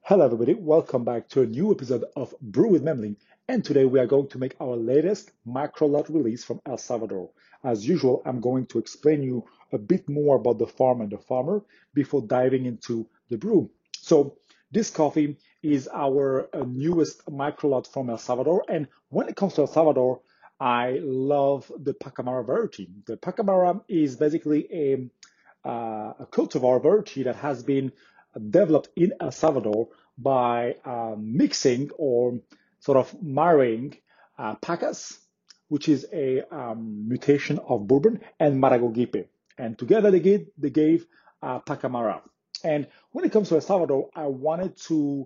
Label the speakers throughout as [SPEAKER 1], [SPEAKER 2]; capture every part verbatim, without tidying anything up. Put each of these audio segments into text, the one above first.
[SPEAKER 1] Hello, everybody. Welcome back to a new episode of Brew with Memling. And today we are going to make our latest micro lot release from El Salvador. As usual, I'm going to explain you a bit more about the farm and the farmer before diving into the brew. So this coffee is our uh, newest micro lot from El Salvador. And when it comes to El Salvador, I love the Pacamara variety. The Pacamara is basically a uh, a cultivar variety that has been developed in El Salvador by um, mixing or sort of marrying uh, Pacas, which is a um, mutation of Bourbon, and Maragogipe. And together they gave, they gave uh, Pacamara. And when it comes to El Salvador, I wanted to,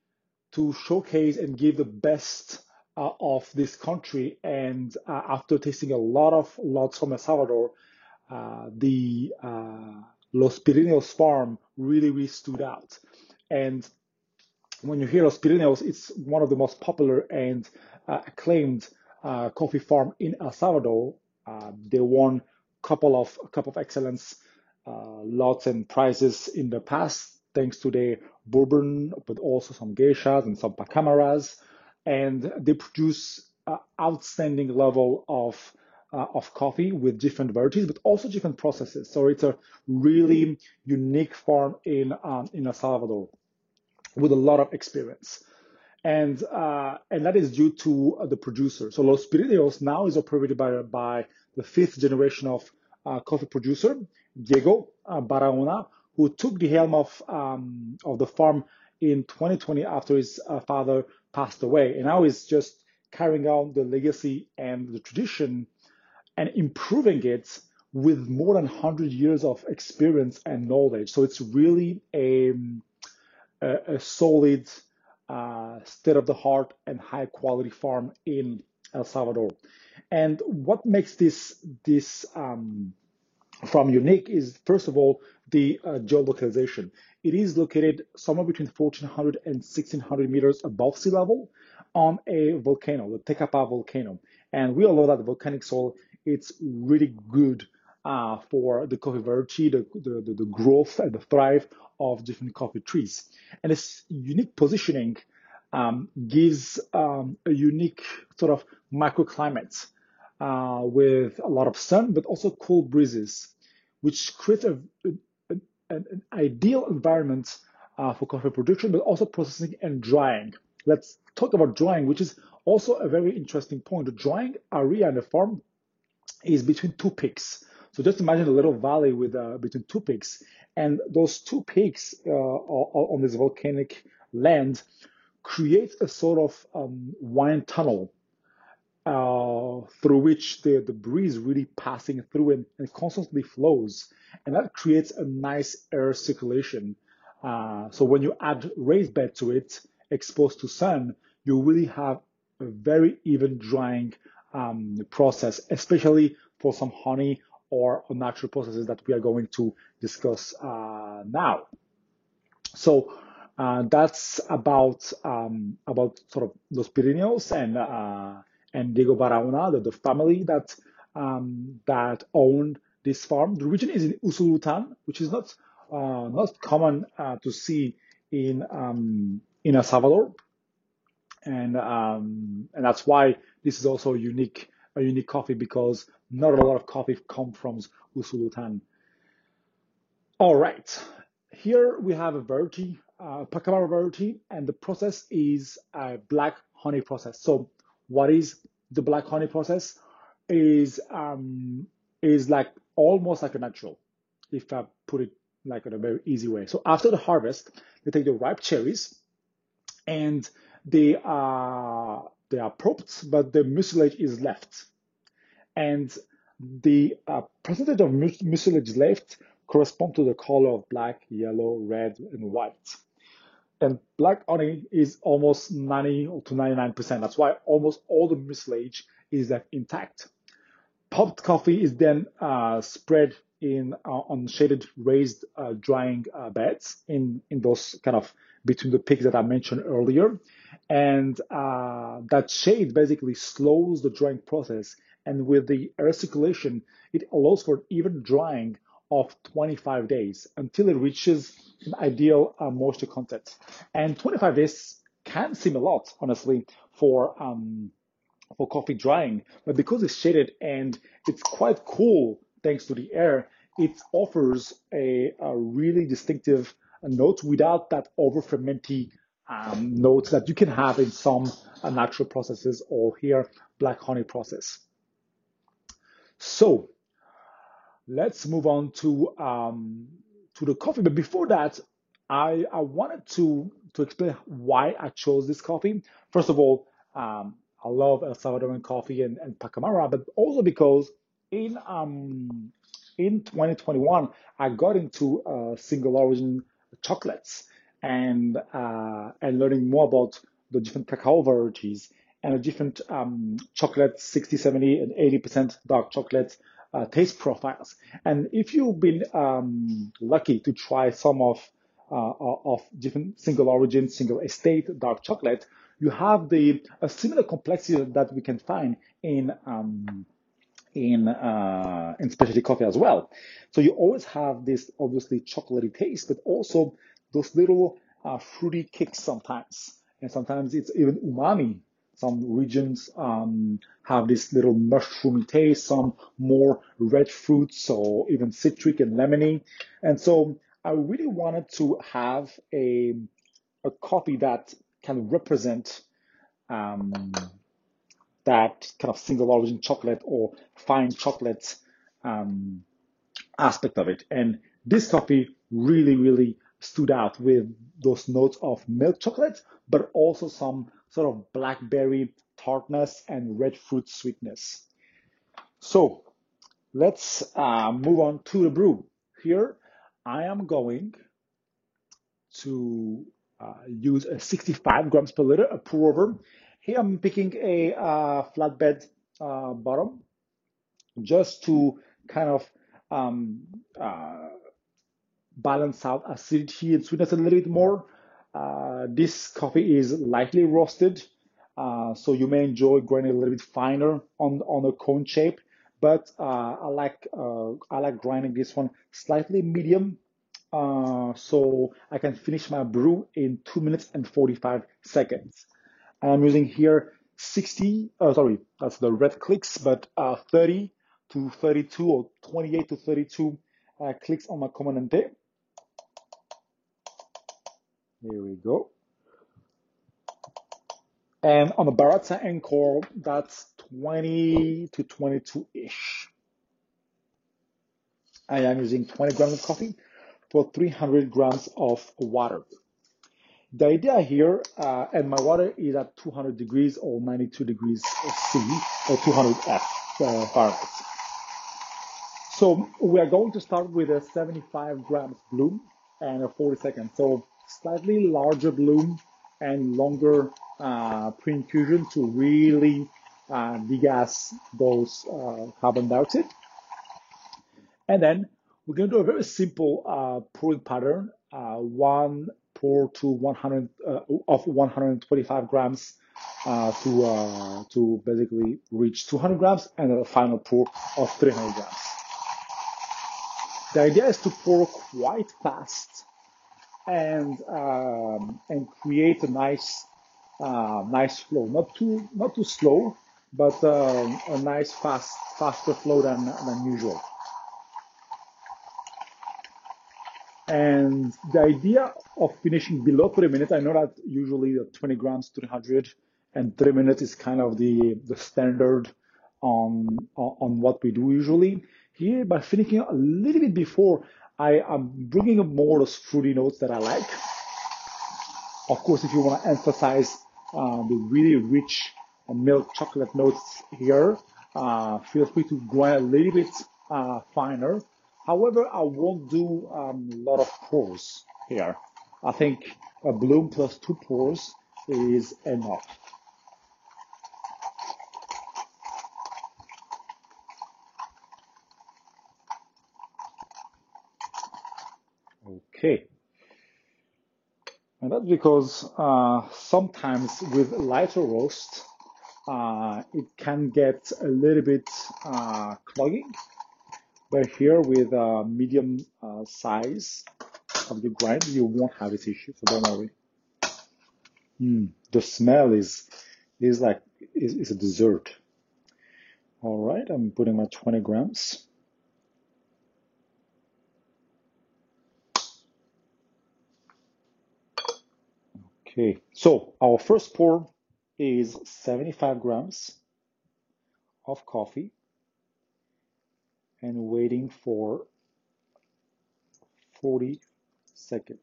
[SPEAKER 1] to showcase and give the best uh, of this country. And uh, after tasting a lot of lots from El Salvador, uh, the uh, Los Pirineos farm really, really stood out. And when you hear Los Pirineos, it's one of the most popular and uh, acclaimed uh, coffee farm in El Salvador. Uh, they won a couple of cup of excellence uh, lots and prizes in the past, thanks to their bourbon, but also some geishas and some pacamaras. And they produce uh, outstanding level of uh, of coffee with different varieties, but also different processes. So it's a really unique farm in um, in El Salvador with a lot of experience. And uh, and that is due to uh, the producer. So Los Pirineos now is operated by, by the fifth generation of uh, coffee producer, Diego uh, Barahona, who took the helm of, um, of the farm in twenty twenty after his uh, father passed away. And now he's just carrying on the legacy and the tradition and improving it with more than one hundred years of experience and knowledge. So it's really a a, a solid, uh, state of the art and high quality farm in El Salvador. And what makes this this um, farm unique is, first of all, the uh, geolocalization. It is located somewhere between fourteen hundred and sixteen hundred meters above sea level on a volcano, the Tecapa volcano. And we all know that the volcanic soil, it's really good uh, for the coffee variety, the, the, the growth and the thrive of different coffee trees. And this unique positioning um, gives um, a unique sort of microclimate uh, with a lot of sun, but also cool breezes, which creates a, a, an, an ideal environment uh, for coffee production, but also processing and drying. Let's talk about drying, which is also a very interesting point. The drying area in the farm is between two peaks. So just imagine a little valley with uh, between two peaks, and those two peaks uh, on this volcanic land create a sort of um, wind tunnel uh, through which the, the breeze really passing through and, and constantly flows. And that creates a nice air circulation. Uh, so when you add raised bed to it, exposed to sun, you really have a very even drying um, process, especially for some honey or natural processes that we are going to discuss uh, now. So uh, that's about um, about sort of Los Pirineos and uh, and Diego Barahona, the, the family that um, that owned this farm. The region is in Usulutan, which is not uh, not common uh, to see in um, in El Salvador, and um, and that's why this is also a unique a unique coffee, because not a lot of coffee come from Usulutan. All right, here we have a variety, uh, Pacamara variety, and the process is a black honey process. So what is the black honey process? Is um, is like almost like a natural, if I put it like in a very easy way. So after the harvest, they take the ripe cherries and they are they are pulped, but the mucilage is left, and the uh, percentage of mucilage left correspond to the color of black, yellow, red, and white. And black honey is almost ninety to ninety-nine percent. That's why almost all the mucilage is left intact. Pulped coffee is then uh, spread in uh, on shaded raised uh, drying uh, beds in, in those kind of between the peaks that I mentioned earlier. And uh, that shade basically slows the drying process. And with the air circulation, it allows for even drying of twenty-five days until it reaches an ideal uh, moisture content. And twenty-five days can seem a lot, honestly, for um, for coffee drying, but because it's shaded and it's quite cool thanks to the air, it offers a, a really distinctive note without that over fermenty um, notes that you can have in some uh, natural processes or here black honey process. So let's move on to um, to the coffee. But before that, I I wanted to to explain why I chose this coffee. First of all, um, I love El Salvadoran coffee and, and Pacamara, but also because in um in twenty twenty-one I got into uh, single origin chocolates and uh, and learning more about the different cacao varieties and the different um, chocolate sixty, seventy, and eighty percent dark chocolate uh, taste profiles. And if you've been um, lucky to try some of uh, of different single origin, single estate dark chocolate, you have the a similar complexity that we can find in um, in uh, in specialty coffee as well. So you always have this obviously chocolatey taste, but also those little uh, fruity kicks sometimes, and sometimes it's even umami. Some regions um, have this little mushroomy taste, some more red fruits or even citric and lemony. And so I really wanted to have a a coffee that can represent um, that kind of single origin chocolate or fine chocolate um, aspect of it. And this coffee really, really stood out with those notes of milk chocolate, but also some sort of blackberry tartness and red fruit sweetness. So let's uh, move on to the brew. Here I am going to uh, use a sixty-five grams per liter, a pour over. Here I'm picking a uh, flatbed uh, bottom just to kind of um, uh, balance out acidity and sweetness a little bit more. Uh, this coffee is lightly roasted, uh, so you may enjoy grinding a little bit finer on on a cone shape. But uh, I like uh, I like grinding this one slightly medium, uh, so I can finish my brew in two minutes and forty-five seconds. I'm using here sixty, oh, sorry, that's the red clicks, but uh, thirty to thirty-two or twenty-eight to thirty-two uh, clicks on my Comandante. Here we go. And on the Baratza Encore, that's twenty to twenty-two-ish. I am using twenty grams of coffee for three hundred grams of water. The idea here, uh, and my water is at two hundred degrees or ninety-two degrees C or two hundred F uh, Fahrenheit. So we are going to start with a seventy-five grams bloom and a forty seconds. So slightly larger bloom and longer uh, pre-infusion to really uh, degas those uh, carbon dioxide. And then we're going to do a very simple uh, pouring pattern. Uh, one pour to one hundred uh, of one hundred twenty-five grams uh, to uh, to basically reach two hundred grams, and then a final pour of three hundred grams. The idea is to pour quite fast and um, and create a nice uh, nice flow. Not too not too slow, but um, a nice fast faster flow than than usual. And the idea of finishing below three minutes, I know that usually the twenty grams, three hundred, and three minutes is kind of the, the standard on, on what we do usually. Here, by finishing a little bit before, I am bringing up more those fruity notes that I like. Of course, if you want to emphasize uh, the really rich milk chocolate notes here, uh, feel free to grind a little bit uh, finer. However, I won't do um, a lot of pours here. I think a bloom plus two pours is enough. Okay. And that's because uh, sometimes with lighter roast, uh, it can get a little bit uh, clogging. But here with a medium uh, size of the grind, you won't have this issue, so don't worry. Mm, the smell is is like is, is a dessert. All right, I'm putting my twenty grams. Okay, so our first pour is seventy-five grams of coffee and waiting for forty seconds.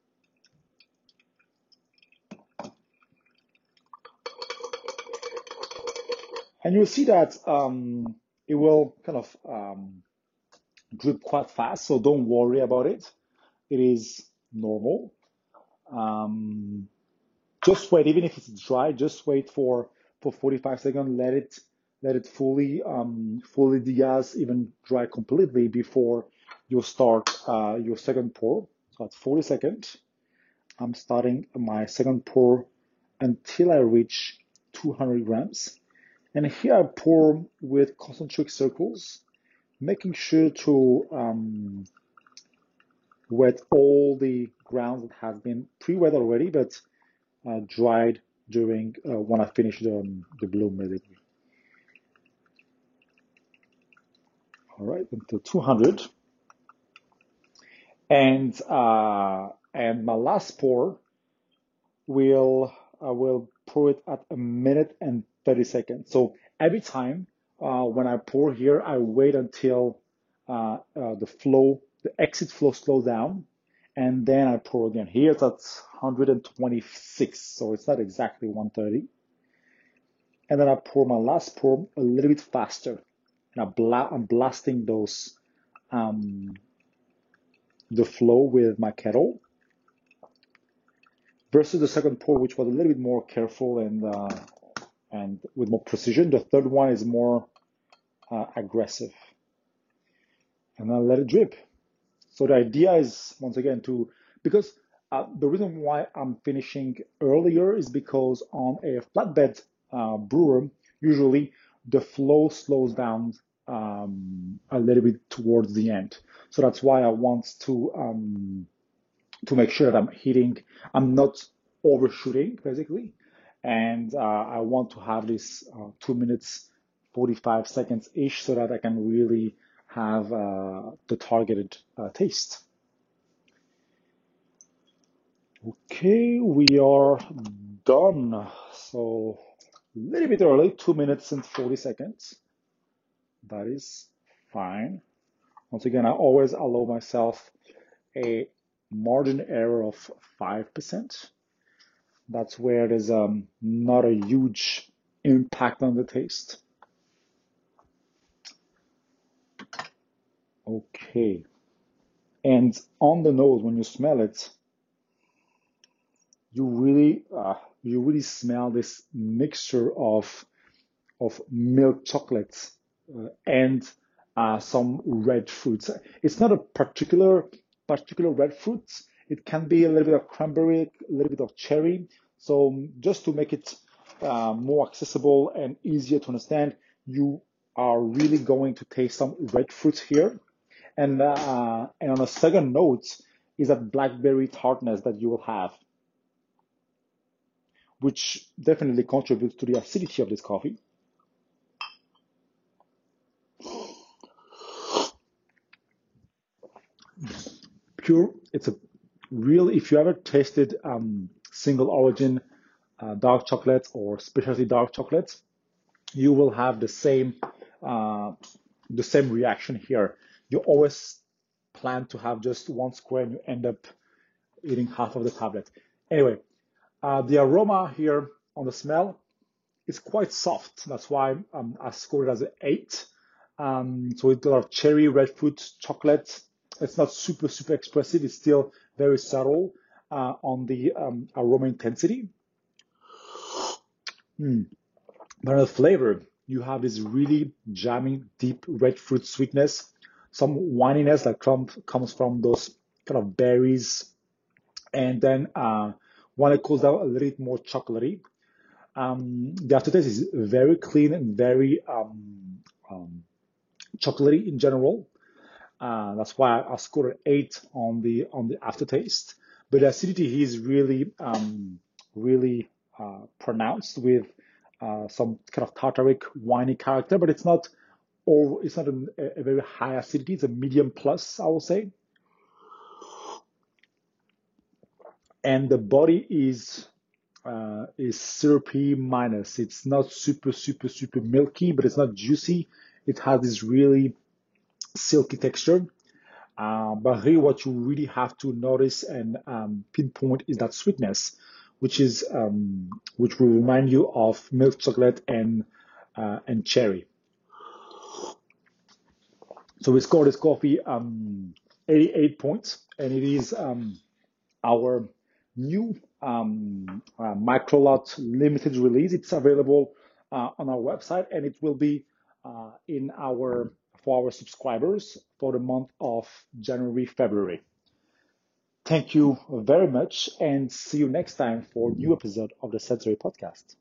[SPEAKER 1] And you'll see that um, it will kind of um, drip quite fast, so don't worry about it. It is normal. Um, just wait, even if it's dry, just wait for for forty-five seconds. Let it let it fully um, fully degas, even dry completely before you start uh, your second pour. So at forty seconds, I'm starting my second pour until I reach two hundred grams. And here I pour with concentric circles, making sure to um, wet all the grounds that have been pre-wet already, but uh, dried during uh, when I finish the, um, the bloom, basically. All right, until two hundred. And uh, and my last pour will I will pour it at a minute and thirty seconds. So every time uh, when I pour here, I wait until uh, uh, the flow, the exit flow slows down, and then I pour again. Here it's at one hundred twenty-six, so it's not exactly one thirty. And then I pour my last pour a little bit faster. And I bla I'm blasting those um, the flow with my kettle versus the second pour, which was a little bit more careful and uh, and with more precision. The third one is more uh, aggressive. And then let it drip. So the idea is, once again, to, because uh, the reason why I'm finishing earlier is because on a flatbed uh, brewer, usually the flow slows down um, a little bit towards the end. So that's why I want to um, to make sure that I'm hitting, I'm not overshooting, basically. And uh, I want to have this uh, two minutes, forty-five seconds ish so that I can really have uh, the targeted uh, taste. Okay, we are done. So a little bit early, two minutes and forty seconds. That is fine. Once again, I always allow myself a margin error of five percent. That's where there's um, not a huge impact on the taste. Okay. And on the nose, when you smell it, you really uh, you really smell this mixture of of milk chocolate uh, and uh, some red fruits. It's not a particular particular red fruit. It can be a little bit of cranberry, a little bit of cherry. So just to make it uh, more accessible and easier to understand, you are really going to taste some red fruits here. And uh, and on a second note is that blackberry tartness that you will have, which definitely contributes to the acidity of this coffee. Pure, it's a real, if you ever tasted um, single origin uh, dark chocolate or specialty dark chocolate, you will have the same uh, the same reaction here. You always plan to have just one square and you end up eating half of the tablet. Anyway, uh, the aroma here on the smell is quite soft. That's why um, I scored it as an eight. Um, so it's a lot of cherry, red fruit, chocolate. It's not super, super expressive. It's still very subtle uh, on the um, aroma intensity. Mm. But on the flavor, you have this really jamming, deep red fruit sweetness, some wininess that come, comes from those kind of berries. And then uh, when it cools down, a little bit more chocolatey. Um, the aftertaste is very clean and very um, um, chocolatey in general. Uh, that's why I scored an eight on the on the aftertaste. But the acidity is really um, really uh, pronounced with uh, some kind of tartaric, winey character, but it's not or it's not a, a very high acidity. It's a medium plus, I will say. And the body is uh, is syrupy minus. It's not super super super milky, but it's not juicy. It has this really silky texture. Uh, but here, what you really have to notice and um, pinpoint is that sweetness, which is um, which will remind you of milk chocolate and uh, and cherry. So we scored this coffee um, eighty-eight points, and it is um, our new um, uh, microlot limited release. It's available uh, on our website, and it will be uh, in our for our subscribers for the month of January, February. Thank you very much, and see you next time for a new episode of the Sensory Podcast.